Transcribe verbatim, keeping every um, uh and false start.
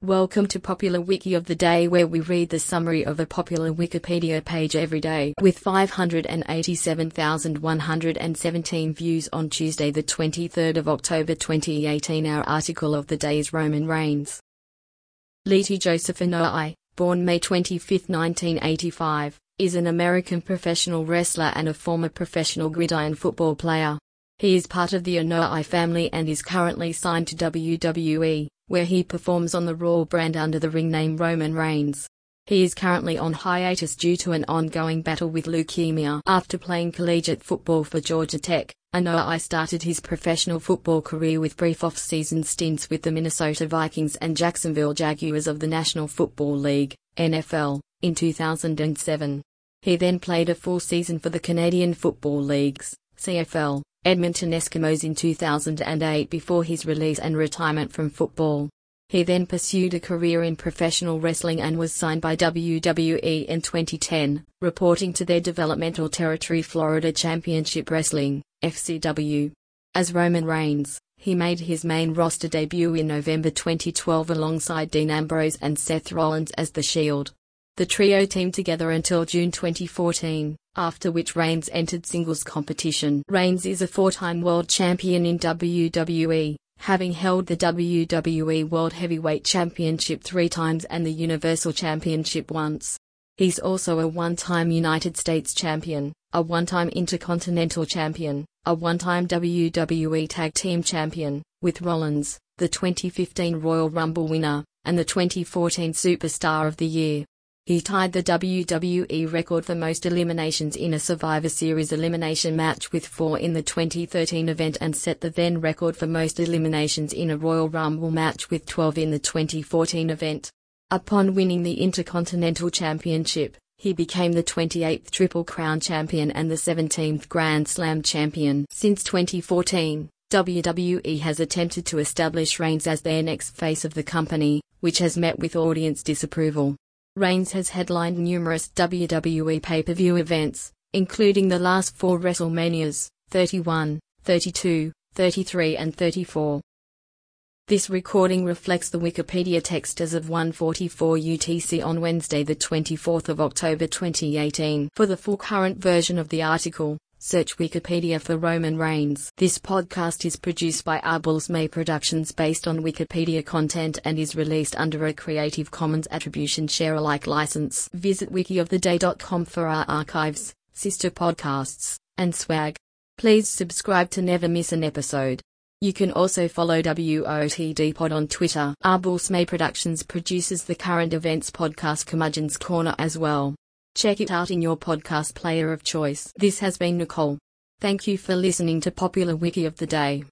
Welcome to Popular Wiki of the Day, where we read the summary of a popular Wikipedia page every day. With five hundred eighty-seven thousand one hundred seventeen views on Tuesday the twenty-third of October twenty eighteen, our article of the day is Roman Reigns. Leti Joseph Anoa'i, born May twenty-fifth nineteen eighty-five, is an American professional wrestler and a former professional gridiron football player. He is part of the Anoa'i family and is currently signed to W W E, where he performs on the Raw brand under the ring name Roman Reigns. He is currently on hiatus due to an ongoing battle with leukemia. After playing collegiate football for Georgia Tech, Anoa'i started his professional football career with brief off-season stints with the Minnesota Vikings and Jacksonville Jaguars of the National Football League, N F L, in two thousand seven. He then played a full season for the Canadian Football League's, C F L, Edmonton Eskimos in two thousand eight before his release and retirement from football. He then pursued a career in professional wrestling and was signed by W W E in twenty ten, reporting to their developmental territory Florida Championship Wrestling, F C W. As Roman Reigns, he made his main roster debut in November twenty twelve alongside Dean Ambrose and Seth Rollins as The Shield. The trio teamed together until June twenty fourteen, after which Reigns entered singles competition. Reigns is a four-time world champion in W W E, having held the W W E World Heavyweight Championship three times and the Universal Championship once. He's also a one-time United States champion, a one-time Intercontinental champion, a one-time W W E Tag Team champion, with Rollins, the twenty fifteen Royal Rumble winner, and the twenty fourteen Superstar of the Year. He tied the W W E record for most eliminations in a Survivor Series elimination match with four in the twenty thirteen event and set the then record for most eliminations in a Royal Rumble match with twelve in the twenty fourteen event. Upon winning the Intercontinental Championship, he became the twenty-eighth Triple Crown champion and the seventeenth Grand Slam champion. Since twenty fourteen, W W E has attempted to establish Reigns as their next face of the company, which has met with audience disapproval. Reigns has headlined numerous W W E pay-per-view events, including the last four WrestleManias, thirty-one, thirty-two, thirty-three and thirty-four. This recording reflects the Wikipedia text as of one forty-four U T C on Wednesday the twenty-fourth of October twenty eighteen. For the full current version of the article, search Wikipedia for Roman Reigns. This podcast is produced by Arbulls May Productions based on Wikipedia content and is released under a Creative Commons Attribution Share Alike license. Visit wiki of the day dot com for our archives, sister podcasts, and swag. Please subscribe to never miss an episode. You can also follow W O T D Pod on Twitter. Arbulls May Productions produces the current events podcast Curmudgeon's Corner as well. Check it out in your podcast player of choice. This has been Nicole. Thank you for listening to Popular Wiki of the Day.